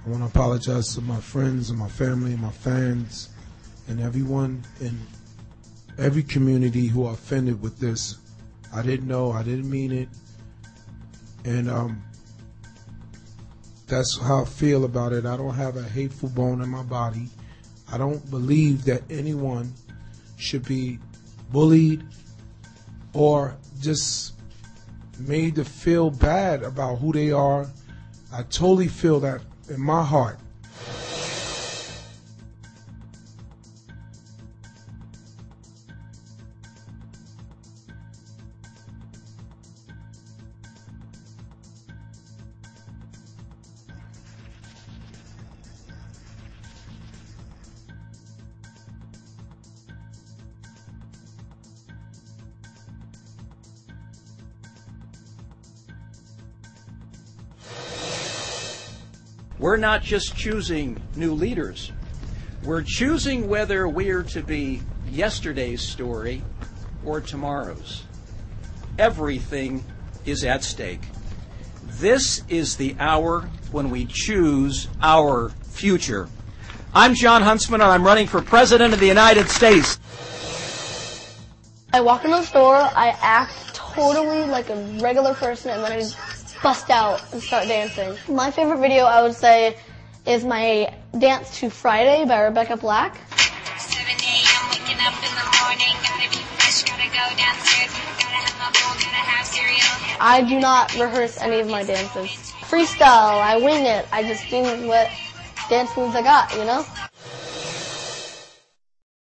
I want to apologize to my friends and my family and my fans and everyone in every community who are offended with this. I didn't know, I didn't mean it, and that's how I feel about it. I don't have a hateful bone in my body. I don't believe that anyone should be bullied or just made to feel bad about who they are. I totally feel that in my heart. We're not just choosing new leaders. We're choosing whether we're to be yesterday's story or tomorrow's. Everything is at stake. This is the hour when we choose our future. I'm John Huntsman, and I'm running for President of the United States. I walk into the store, I act totally like a regular person, and then I bust out and start dancing. My favorite video, I would say, is my Dance to Friday by Rebecca Black. 7 a.m. waking up in the morning, gotta be fresh, gotta go downstairs, gotta have my bowl, gotta have cereal. I do not rehearse any of my dances. Freestyle, I wing it, I just do what dance moves I got, you know?